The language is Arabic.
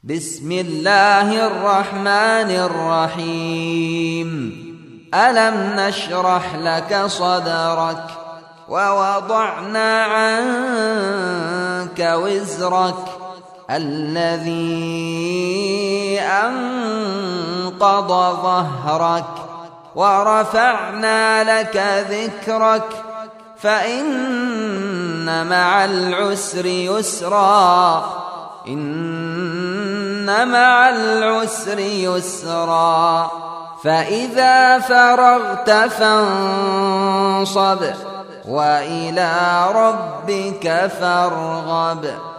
بسم الله الرحمن الرحيم. ألم نشرح لك صدرك ووضعنا عنك وزرك الذي أنقض ظهرك ورفعنا لك ذكرك فإن مع العسر يسرا إن مع العسر يسرا فإذا فرغت فانصب وإلى ربك فارغب.